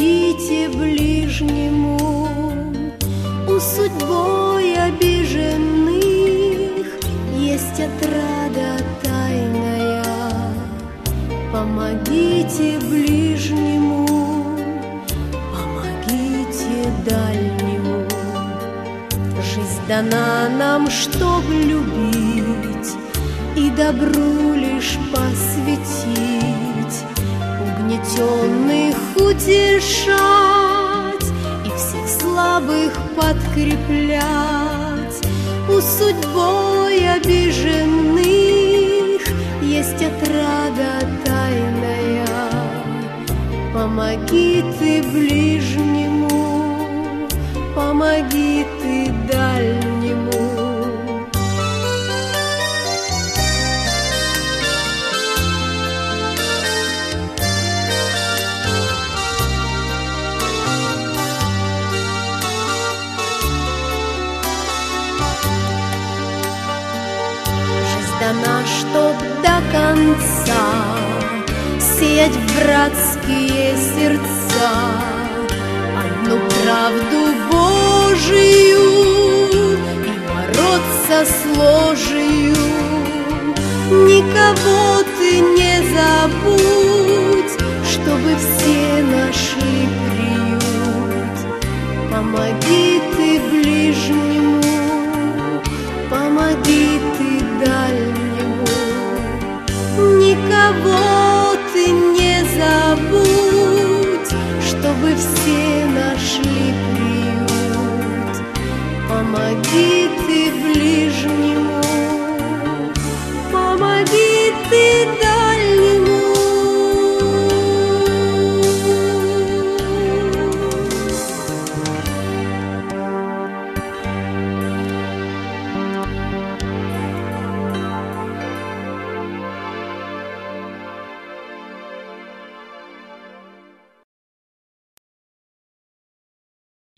помогите ближнему. У судьбой обиженных есть отрада тайная. Помогите ближнему, помогите дальнему. Жизнь дана нам, чтоб любить и добру лишь посвятить, угнетенных утешать и всех слабых подкреплять. У судьбой обиженных есть отрада тайная. Помоги ты ближнему, помоги ты дальнему. Дана, чтоб до конца сеять в братские сердца одну правду Божию и бороться с ложью. Никого ты не забудь, чтобы все